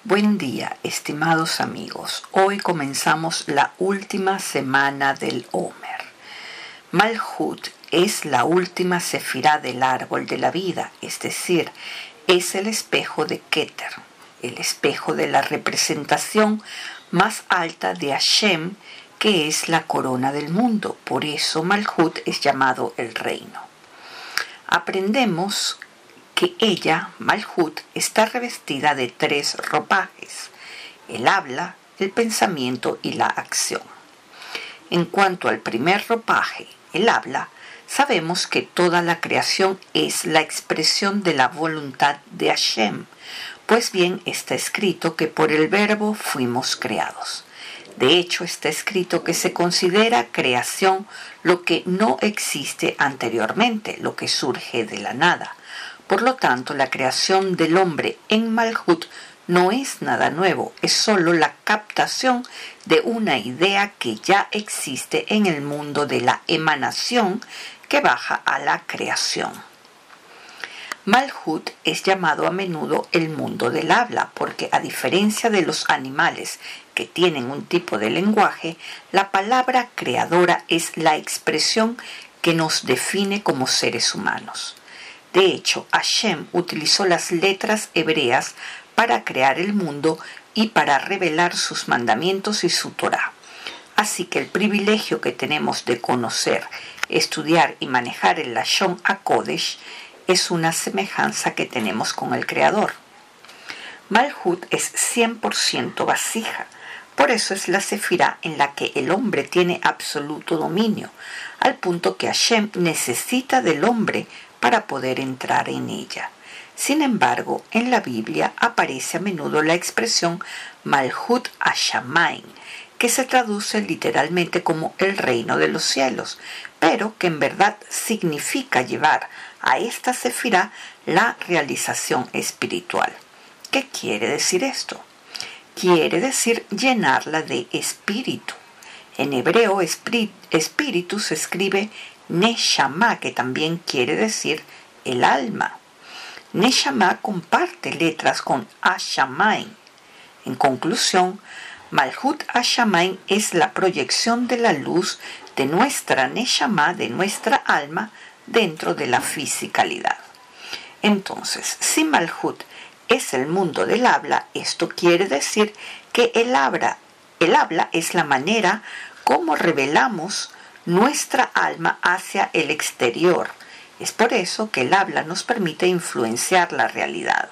Buen día, estimados amigos. Hoy comenzamos la última semana del Omer. Malhut es la última sefirá del árbol de la vida, es decir, es el espejo de Keter, el espejo de la representación más alta de Hashem, que es la corona del mundo. Por eso Malhut es llamado el reino. Aprendemos que ella, Malhut, está revestida de 3 ropajes: el habla, el pensamiento y la acción. En cuanto al primer ropaje, el habla, sabemos que toda la creación es la expresión de la voluntad de Hashem, pues bien está escrito que por el verbo fuimos creados. De hecho, está escrito que se considera creación lo que no existe anteriormente, lo que surge de la nada. Por lo tanto, la creación del hombre en Malhut no es nada nuevo, es solo la captación de una idea que ya existe en el mundo de la emanación que baja a la creación. Malhut es llamado a menudo el mundo del habla, porque a diferencia de los animales que tienen un tipo de lenguaje, la palabra creadora es la expresión que nos define como seres humanos. De hecho, Hashem utilizó las letras hebreas para crear el mundo y para revelar sus mandamientos y su Torá. Así que el privilegio que tenemos de conocer, estudiar y manejar el Lashon HaKodesh es una semejanza que tenemos con el Creador. Malhut es 100% vasija. Por eso es la sefirá en la que el hombre tiene absoluto dominio, al punto que Hashem necesita del hombre para poder entrar en ella. Sin embargo, en la Biblia aparece a menudo la expresión Malhut Hashamayim, que se traduce literalmente como el reino de los cielos, pero que en verdad significa llevar a esta sefirá la realización espiritual. ¿Qué quiere decir esto? Quiere decir llenarla de espíritu. En hebreo, espíritu se escribe Neshama, que también quiere decir el alma. Neshama comparte letras con Hashamayim. En conclusión, Malhut Hashamayim es la proyección de la luz de nuestra Neshama, de nuestra alma, dentro de la fisicalidad. Entonces, si Malhut es el mundo del habla, esto quiere decir que el habla es la manera como revelamos nuestra alma hacia el exterior. Es por eso que el habla nos permite influenciar la realidad.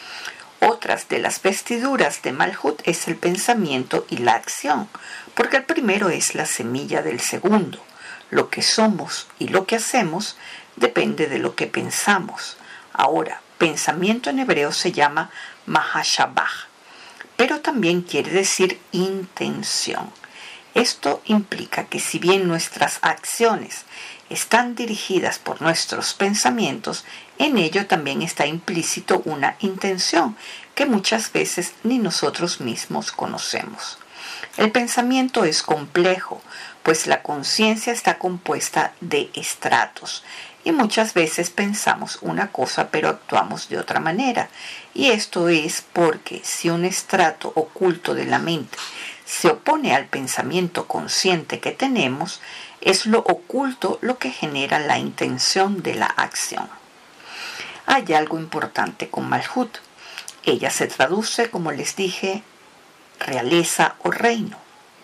Otras de las vestiduras de Malhut es el pensamiento y la acción, porque el primero es la semilla del segundo. Lo que somos y lo que hacemos depende de lo que pensamos. Ahora, pensamiento en hebreo se llama mahashabah, pero también quiere decir intención. Esto implica que si bien nuestras acciones están dirigidas por nuestros pensamientos, en ello también está implícito una intención que muchas veces ni nosotros mismos conocemos. El pensamiento es complejo, pues la conciencia está compuesta de estratos y muchas veces pensamos una cosa pero actuamos de otra manera. Y esto es porque si un estrato oculto de la mente se opone al pensamiento consciente que tenemos, es lo oculto lo que genera la intención de la acción. Hay algo importante con Malhut. Ella se traduce, como les dije, realeza o reino.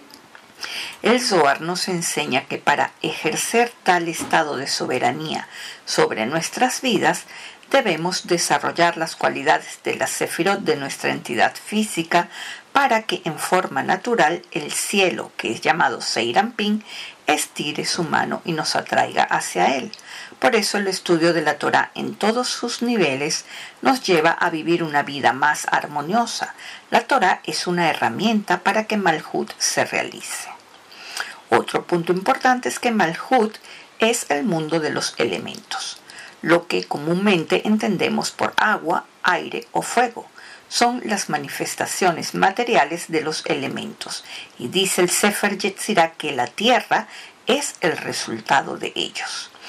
El Zohar nos enseña que para ejercer tal estado de soberanía sobre nuestras vidas, debemos desarrollar las cualidades de la sefirot de nuestra entidad física para que en forma natural el cielo, que es llamado Seirampin, estire su mano y nos atraiga hacia él. Por eso el estudio de la Torá en todos sus niveles nos lleva a vivir una vida más armoniosa. La Torá es una herramienta para que Malhut se realice. Otro punto importante es que Malhut es el mundo de los elementos, lo que comúnmente entendemos por agua, aire o fuego. Son las manifestaciones materiales de los elementos, y dice el Sefer Yetzirah que la tierra es el resultado de ellos.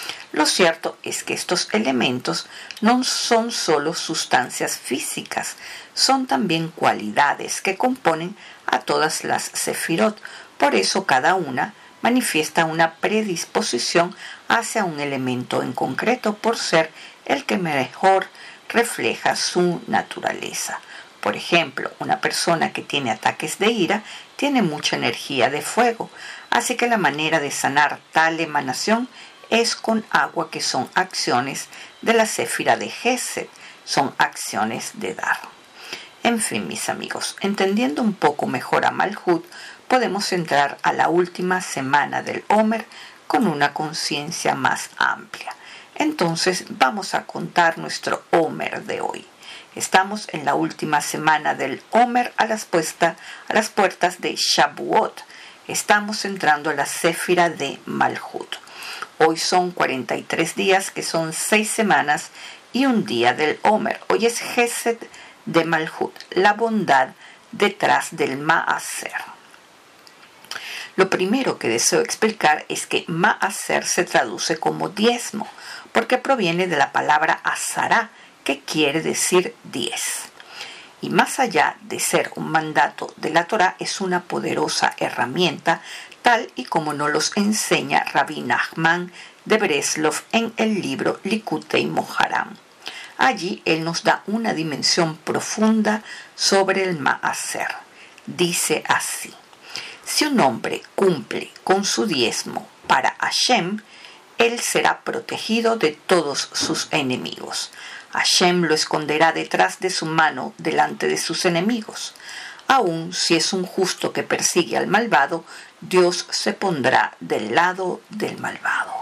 Lo cierto es que estos elementos no son solo sustancias físicas, son también cualidades que componen a todas las sefirot. Por eso cada una manifiesta una predisposición hacia un elemento en concreto por ser el que mejor refleja su naturaleza. Por ejemplo, una persona que tiene ataques de ira tiene mucha energía de fuego, así que la manera de sanar tal emanación es con agua, que son acciones de la séfira de Gesed, son acciones de dar. En fin, mis amigos, entendiendo un poco mejor a Malhut, podemos entrar a la última semana del Omer con una conciencia más amplia. Entonces vamos a contar nuestro Omer de hoy. Estamos en la última semana del Omer a las puertas de Shavuot. Estamos entrando a la séfira de Malhut. Hoy son 43 días, que son 6 semanas y un día del Omer. Hoy es Gesed de Malhut, la bondad detrás del Maaser. Lo primero que deseo explicar es que Maaser se traduce como diezmo, porque proviene de la palabra asará, que quiere decir 10. Y más allá de ser un mandato de la Torá, es una poderosa herramienta, tal y como nos los enseña Rabbi Nachman de Breslov en el libro Likutei Moharam. Allí él nos da una dimensión profunda sobre el Maaser. Dice así: si un hombre cumple con su diezmo para Hashem, él será protegido de todos sus enemigos. Hashem lo esconderá detrás de su mano delante de sus enemigos. Aun si es un justo que persigue al malvado, Dios se pondrá del lado del malvado.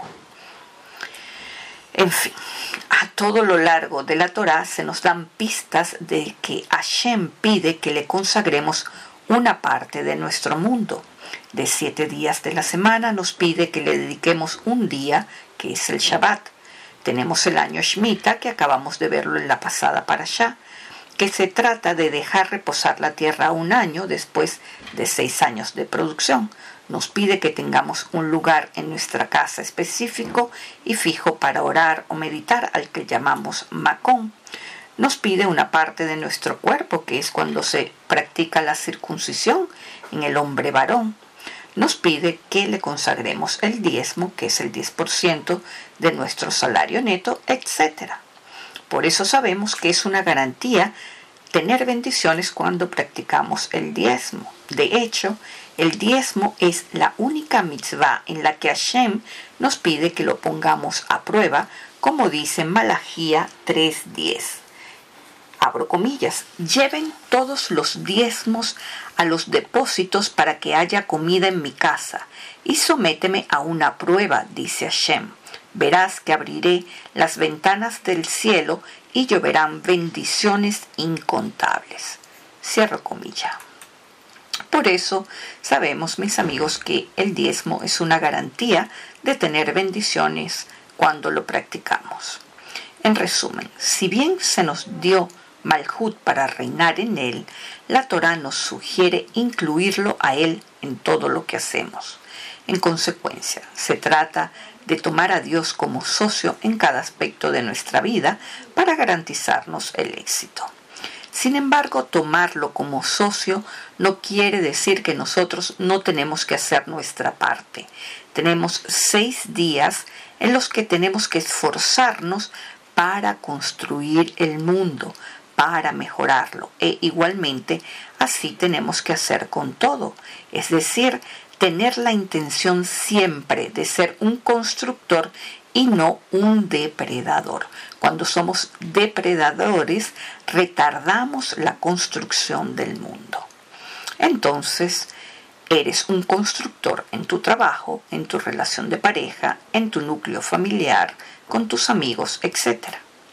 En fin, a todo lo largo de la Torá se nos dan pistas de que Hashem pide que le consagremos una parte de nuestro mundo. De 7 días de la semana nos pide que le dediquemos un día, que es el Shabbat. Tenemos el año Shemitah, que acabamos de verlo en la pasada parashá, que se trata de dejar reposar la tierra un año después de 6 años de producción. Nos pide que tengamos un lugar en nuestra casa específico y fijo para orar o meditar, al que llamamos Makón. Nos pide una parte de nuestro cuerpo, que es cuando se practica la circuncisión en el hombre varón. Nos pide que le consagremos el diezmo, que es el 10% de nuestro salario neto, etc. Por eso sabemos que es una garantía tener bendiciones cuando practicamos el diezmo. De hecho, el diezmo es la única mitzvah en la que Hashem nos pide que lo pongamos a prueba, como dice Malachía 3:10. Abro comillas: lleven todos los diezmos a los depósitos para que haya comida en mi casa, y sométeme a una prueba, dice Hashem. Verás que abriré las ventanas del cielo y lloverán bendiciones incontables. Cierro comilla. Por eso sabemos, mis amigos, que el diezmo es una garantía de tener bendiciones cuando lo practicamos. En resumen, si bien se nos dio Malhut para reinar en él, la Torá nos sugiere incluirlo a él en todo lo que hacemos. En consecuencia, se trata de tomar a Dios como socio en cada aspecto de nuestra vida para garantizarnos el éxito. Sin embargo, tomarlo como socio no quiere decir que nosotros no tenemos que hacer nuestra parte. Tenemos 6 días en los que tenemos que esforzarnos para construir el mundo, para mejorarlo, e igualmente así tenemos que hacer con todo, es decir, tener la intención siempre de ser un constructor y no un depredador. Cuando somos depredadores, retardamos la construcción del mundo. Entonces, eres un constructor en tu trabajo, en tu relación de pareja, en tu núcleo familiar, con tus amigos, etc.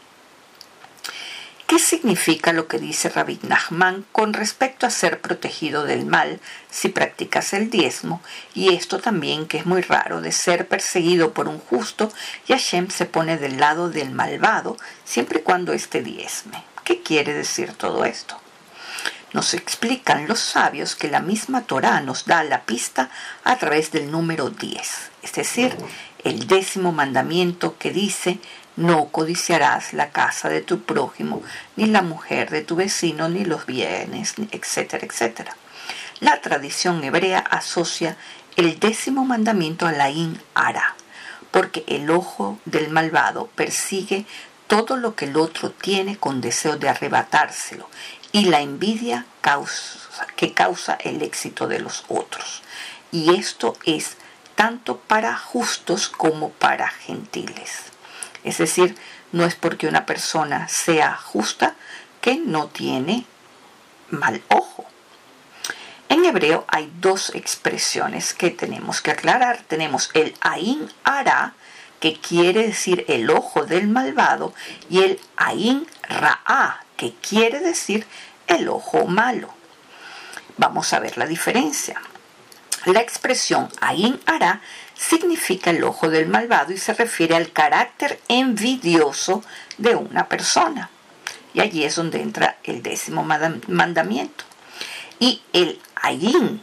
¿Qué significa lo que dice Rabbi Nachman con respecto a ser protegido del mal si practicas el diezmo? Y esto también, que es muy raro, de ser perseguido por un justo, y Hashem se pone del lado del malvado siempre y cuando éste diezme. ¿Qué quiere decir todo esto? Nos explican los sabios que la misma Torá nos da la pista a través del número 10, es decir, el 10º mandamiento que dice: no codiciarás la casa de tu prójimo, ni la mujer de tu vecino, ni los bienes, etcétera, etcétera. La tradición hebrea asocia el 10º mandamiento a la Ain Ara, porque el ojo del malvado persigue todo lo que el otro tiene con deseo de arrebatárselo, y la envidia causa el éxito de los otros. Y esto es tanto para justos como para gentiles. Es decir, no es porque una persona sea justa que no tiene mal ojo. En hebreo hay dos expresiones que tenemos que aclarar. Tenemos el Ain Ara, que quiere decir el ojo del malvado, y el Ain Ra'a, que quiere decir el ojo malo. Vamos a ver la diferencia. La expresión Ain Ara significa el ojo del malvado y se refiere al carácter envidioso de una persona. Y allí es donde entra el 10º mandamiento. Y el Ain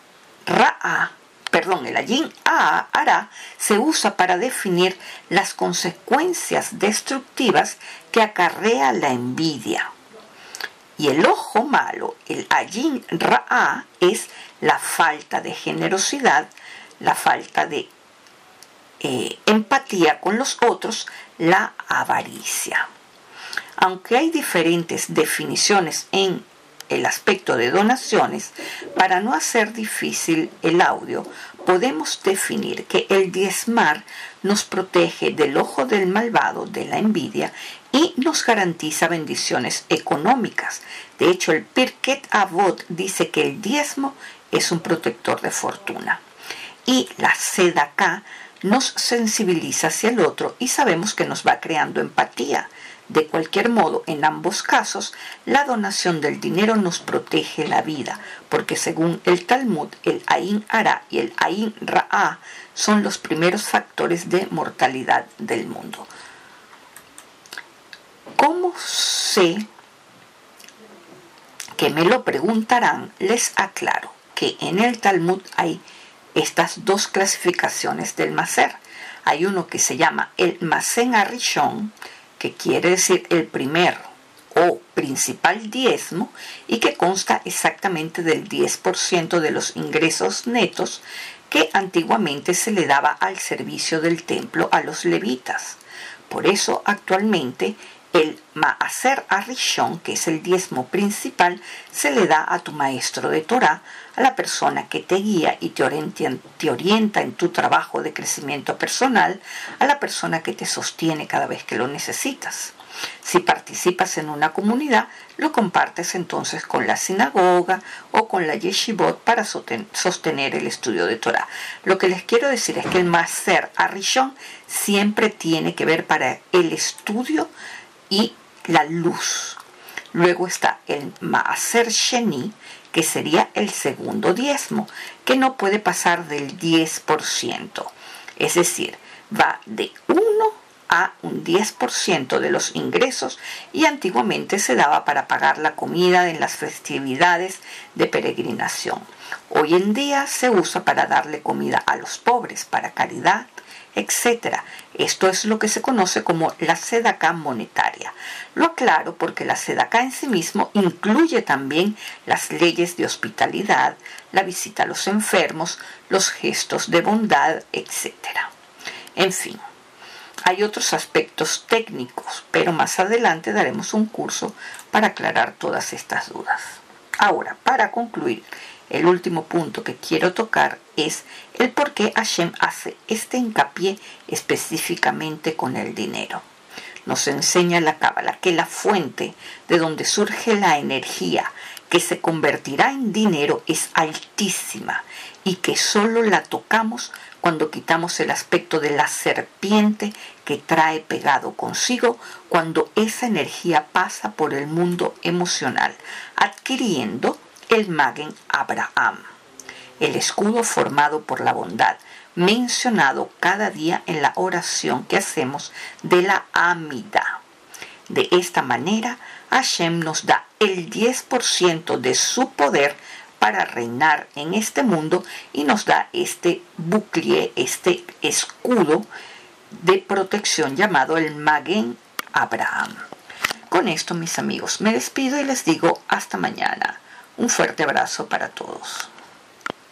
Ara se usa para definir las consecuencias destructivas que acarrea la envidia. Y el ojo malo, el Ain Ra'a, es la falta de generosidad, la falta de empatía con los otros, la avaricia. Aunque hay diferentes definiciones en el aspecto de donaciones, para no hacer difícil el audio, podemos definir que el diezmar nos protege del ojo del malvado, de la envidia, y nos garantiza bendiciones económicas. De hecho, el Pirkei Avot dice que el diezmo es un protector de fortuna. Y la Sedaká nos sensibiliza hacia el otro y sabemos que nos va creando empatía. De cualquier modo, en ambos casos, la donación del dinero nos protege la vida, porque según el Talmud, el Ain Ara y el Ain Ra'a son los primeros factores de mortalidad del mundo. ¿Cómo sé que me lo preguntarán? Les aclaro que en el Talmud hay estas dos clasificaciones del Maser. Hay uno que se llama el Masen Arishon, que quiere decir el primer o principal diezmo, y que consta exactamente del 10% de los ingresos netos que antiguamente se le daba al servicio del templo a los levitas. Por eso actualmente el Maaser Arishon, que es el diezmo principal, se le da a tu maestro de Torah, a la persona que te guía y te orienta en tu trabajo de crecimiento personal, a la persona que te sostiene cada vez que lo necesitas. Si participas en una comunidad, lo compartes entonces con la sinagoga o con la yeshivot para sostener el estudio de Torah. Lo que les quiero decir es que el Maaser Arishon siempre tiene que ver para el estudio y la luz. Luego está el Maaser Sheni, que sería el segundo diezmo, que no puede pasar del 10%. Es decir, va de 1 a un 10% de los ingresos, y antiguamente se daba para pagar la comida en las festividades de peregrinación. Hoy en día se usa para darle comida a los pobres, para caridad, etc. Esto es lo que se conoce como la sedaká monetaria. Lo aclaro porque la sedaká en sí mismo incluye también las leyes de hospitalidad, la visita a los enfermos, los gestos de bondad, etc. En fin, hay otros aspectos técnicos, pero más adelante daremos un curso para aclarar todas estas dudas. Ahora, para concluir, el último punto que quiero tocar es el por qué Hashem hace este hincapié específicamente con el dinero. Nos enseña la Cábala que la fuente de donde surge la energía que se convertirá en dinero es altísima y que solo la tocamos cuando quitamos el aspecto de la serpiente que trae pegado consigo cuando esa energía pasa por el mundo emocional, adquiriendo el Magen Abraham, el escudo formado por la bondad, mencionado cada día en la oración que hacemos de la Amida. De esta manera, Hashem nos da el 10% de su poder para reinar en este mundo y nos da este bouclier, este escudo de protección llamado el Maguen Abraham. Con esto, mis amigos, me despido y les digo hasta mañana. Un fuerte abrazo para todos.